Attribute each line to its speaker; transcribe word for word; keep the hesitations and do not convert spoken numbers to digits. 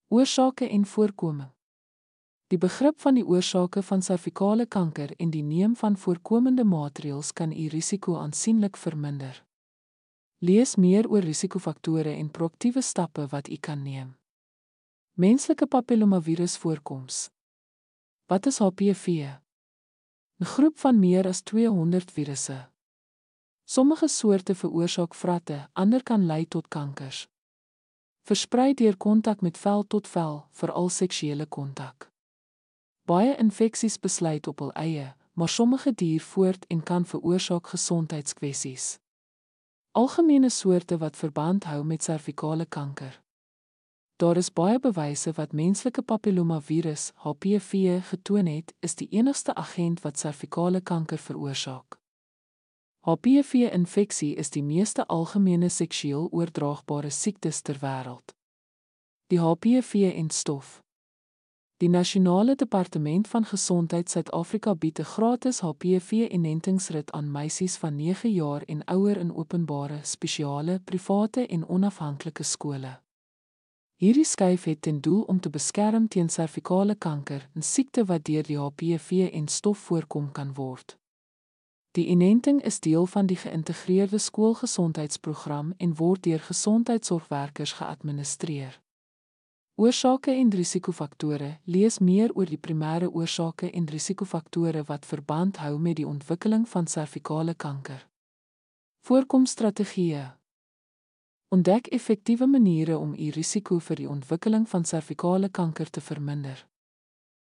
Speaker 1: Oorsake en voorkoming. Die begrip van die oorsake van servikale kanker en die neem van voorkomende maatreëls kan u risiko aansienlik verminder. Lees meer oor risikofaktore en proaktiewe stappe wat u kan neem. Menslike papillomavirus voorkoms. Wat is H P V? 'n Groep van meer as tweehonderd virusse. Sommige soorte veroorsaak vratte, ander kan lei tot kankers. Versprei deur kontak met vel tot vel, veral seksuele kontak. Baie infeksies besluit op hul eie, maar sommige duur voort en kan veroorsaak gesondheidskwessies. Algemene soorte wat verband hou met servikale kanker. Daar is baie bewyse wat menslike papillomavirus H P V getoon het, is die enigste agent wat servikale kanker veroorsaak. H P V-infeksie is die meeste algemene seksueel oordraagbare siektes ter wêreld. Die H P V-enstof. Die Nasionale Departement van Gesondheid Suid-Afrika bied 'n gratis H P V-inentingsrit aan meisies van nege jaar en ouer in openbare, spesiale, private en onafhanklike skole. Hierdie skuif het ten doel om te beskerm teen servikale kanker, 'n siekte wat deur die H P V-enstof voorkom kan word. Die inenting is deel van die geïntegreerde skoolgesondheidsprogram en word deur gesondheidsorgwerkers geadministreer. Oorsake en risikofaktore. Lees meer oor die primêre oorsake en risikofaktore wat verband hou met die ontwikkeling van servikale kanker. Voorkomstrategieë. Ontdek effektiewe maniere om u risiko vir die ontwikkeling van servikale kanker te verminder.